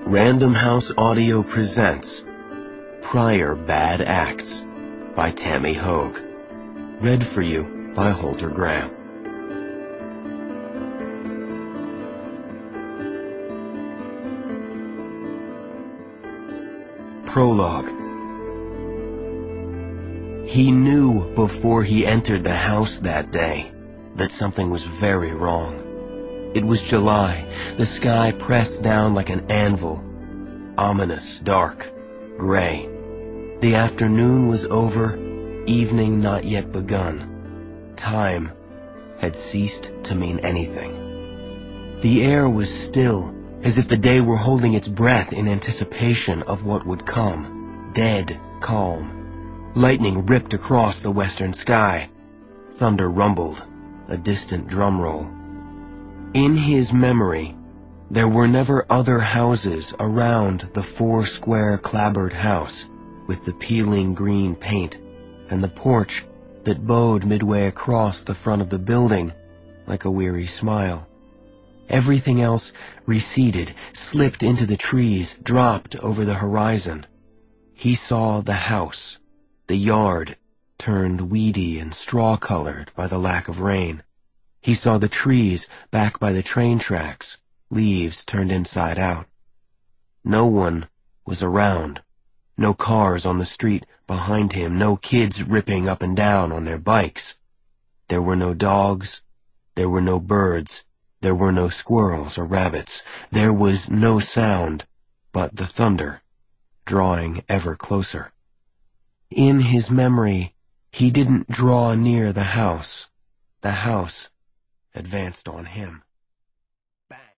Random House Audio presents Prior Bad Acts by Tammy Hogue. Read for you by Holter Graham. Prologue. He knew before he entered the house that day that something was very wrong. It was July, the sky pressed down like an anvil, ominous, dark, gray. The afternoon was over, evening not yet begun. Time had ceased to mean anything. The air was still, as if the day were holding its breath in anticipation of what would come. Dead calm. Lightning ripped across the western sky. Thunder rumbled, a distant drum roll. In his memory, there were never other houses around the four-square clapboard house with the peeling green paint and the porch that bowed midway across the front of the building like a weary smile. Everything else receded, slipped into the trees, dropped over the horizon. He saw the house, the yard, turned weedy and straw-colored by the lack of rain. He saw the trees back by the train tracks, leaves turned inside out. No one was around. No cars on the street behind him, no kids ripping up and down on their bikes. There were no dogs, there were no birds, there were no squirrels or rabbits. There was no sound but the thunder, drawing ever closer. In his memory, he didn't draw near the house. The house advanced on him.